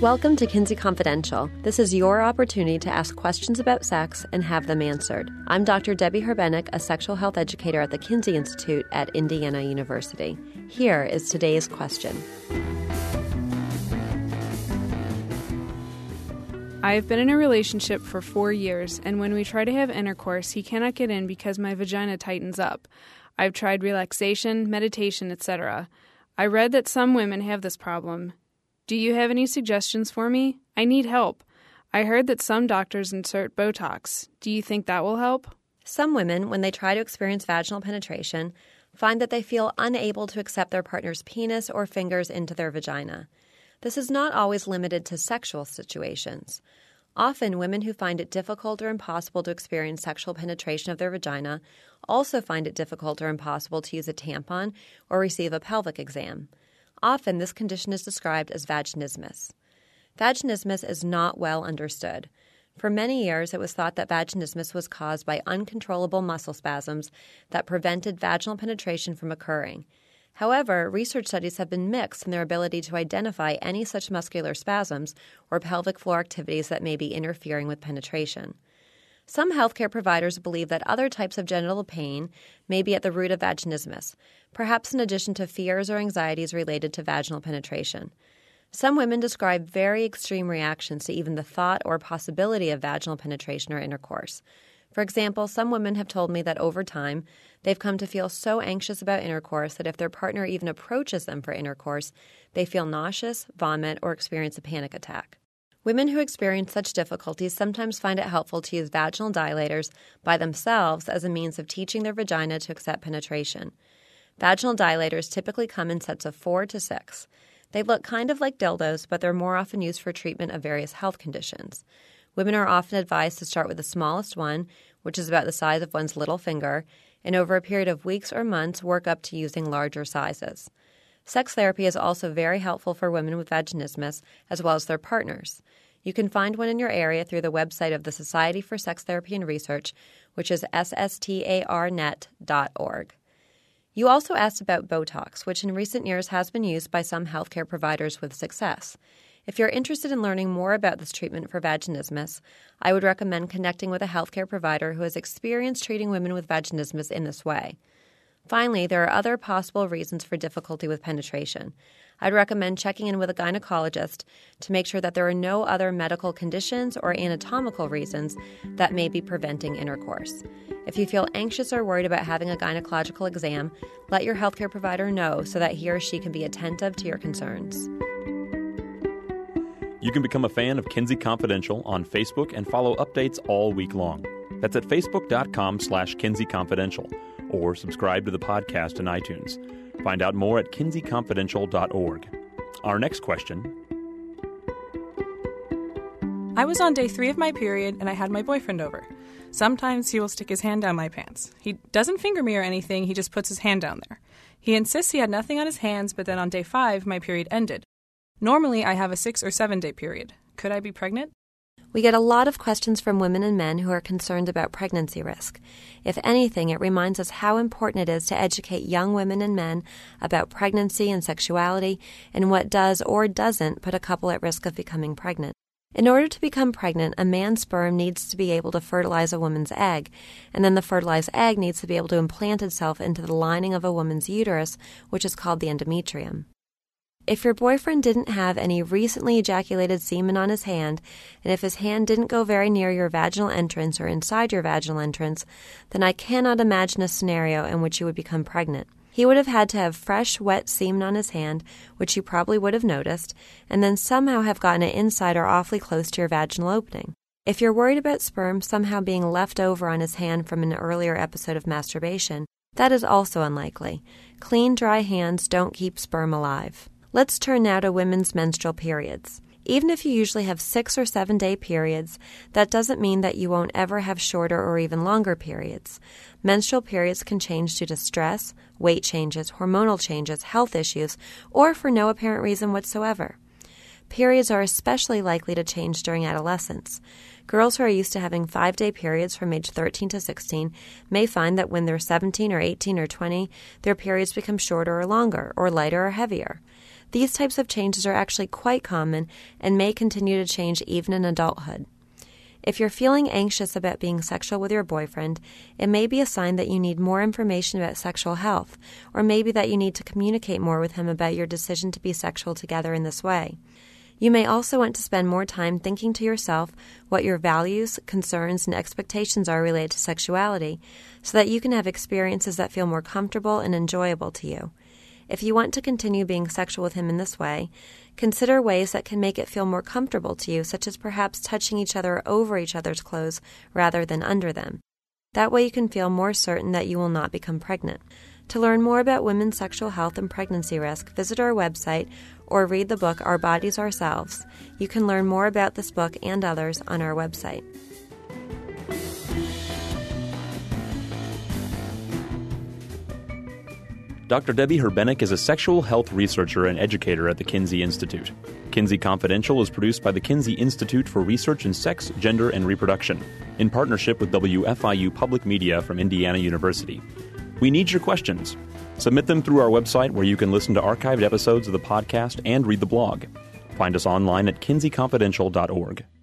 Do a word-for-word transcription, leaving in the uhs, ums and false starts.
Welcome to Kinsey Confidential. This is your opportunity to ask questions about sex and have them answered. I'm Doctor Debbie Herbenek, a sexual health educator at the Kinsey Institute at Indiana University. Here is today's question. I've been in a relationship for four years, and when we try to have intercourse, he cannot get in because my vagina tightens up. I've tried relaxation, meditation, et cetera. I read that some women have this problem. Do you have any suggestions for me? I need help. I heard that some doctors insert Botox. Do you think that will help? Some women, when they try to experience vaginal penetration, find that they feel unable to accept their partner's penis or fingers into their vagina. This is not always limited to sexual situations. Often, women who find it difficult or impossible to experience sexual penetration of their vagina also find it difficult or impossible to use a tampon or receive a pelvic exam. Often, this condition is described as vaginismus. Vaginismus is not well understood. For many years, it was thought that vaginismus was caused by uncontrollable muscle spasms that prevented vaginal penetration from occurring. However, research studies have been mixed in their ability to identify any such muscular spasms or pelvic floor activities that may be interfering with penetration. Some healthcare providers believe that other types of genital pain may be at the root of vaginismus, perhaps in addition to fears or anxieties related to vaginal penetration. Some women describe very extreme reactions to even the thought or possibility of vaginal penetration or intercourse. For example, some women have told me that over time, they've come to feel so anxious about intercourse that if their partner even approaches them for intercourse, they feel nauseous, vomit, or experience a panic attack. Women who experience such difficulties sometimes find it helpful to use vaginal dilators by themselves as a means of teaching their vagina to accept penetration. Vaginal dilators typically come in sets of four to six. They look kind of like dildos, but they're more often used for treatment of various health conditions. Women are often advised to start with the smallest one, which is about the size of one's little finger, and over a period of weeks or months work up to using larger sizes. Sex therapy is also very helpful for women with vaginismus as well as their partners. You can find one in your area through the website of the Society for Sex Therapy and Research, which is s s t a r net dot org. You also asked about Botox, which in recent years has been used by some healthcare providers with success. If you're interested in learning more about this treatment for vaginismus, I would recommend connecting with a healthcare provider who has experience treating women with vaginismus in this way. Finally, there are other possible reasons for difficulty with penetration. I'd recommend checking in with a gynecologist to make sure that there are no other medical conditions or anatomical reasons that may be preventing intercourse. If you feel anxious or worried about having a gynecological exam, let your healthcare provider know so that he or she can be attentive to your concerns. You can become a fan of Kinsey Confidential on Facebook and follow updates all week long. That's at facebook.com slash Kinsey Confidential, or subscribe to the podcast in iTunes. Find out more at kinsey confidential dot org. Our next question. I was on day three of my period and I had my boyfriend over. Sometimes he will stick his hand down my pants. He doesn't finger me or anything, he just puts his hand down there. He insists he had nothing on his hands, but then on day five, my period ended. Normally, I have a six or seven day period. Could I be pregnant? We get a lot of questions from women and men who are concerned about pregnancy risk. If anything, it reminds us how important it is to educate young women and men about pregnancy and sexuality and what does or doesn't put a couple at risk of becoming pregnant. In order to become pregnant, a man's sperm needs to be able to fertilize a woman's egg, and then the fertilized egg needs to be able to implant itself into the lining of a woman's uterus, which is called the endometrium. If your boyfriend didn't have any recently ejaculated semen on his hand, and if his hand didn't go very near your vaginal entrance or inside your vaginal entrance, then I cannot imagine a scenario in which you would become pregnant. He would have had to have fresh, wet semen on his hand, which you probably would have noticed, and then somehow have gotten it inside or awfully close to your vaginal opening. If you're worried about sperm somehow being left over on his hand from an earlier episode of masturbation, that is also unlikely. Clean, dry hands don't keep sperm alive. Let's turn now to women's menstrual periods. Even if you usually have six or seven day periods, that doesn't mean that you won't ever have shorter or even longer periods. Menstrual periods can change due to stress, weight changes, hormonal changes, health issues, or for no apparent reason whatsoever. Periods are especially likely to change during adolescence. Girls who are used to having five-day periods from age thirteen to sixteen may find that when they're seventeen or eighteen or twenty, their periods become shorter or longer, or lighter or heavier. These types of changes are actually quite common and may continue to change even in adulthood. If you're feeling anxious about being sexual with your boyfriend, it may be a sign that you need more information about sexual health, or maybe that you need to communicate more with him about your decision to be sexual together in this way. You may also want to spend more time thinking to yourself what your values, concerns, and expectations are related to sexuality, so that you can have experiences that feel more comfortable and enjoyable to you. If you want to continue being sexual with him in this way, consider ways that can make it feel more comfortable to you, such as perhaps touching each other over each other's clothes rather than under them. That way you can feel more certain that you will not become pregnant. To learn more about women's sexual health and pregnancy risk, visit our website or read the book Our Bodies, Ourselves. You can learn more about this book and others on our website. Doctor Debbie Herbenek is a sexual health researcher and educator at the Kinsey Institute. Kinsey Confidential is produced by the Kinsey Institute for Research in Sex, Gender, and Reproduction, in partnership with W F I U Public Media from Indiana University. We need your questions. Submit them through our website, where you can listen to archived episodes of the podcast and read the blog. Find us online at kinsey confidential dot org.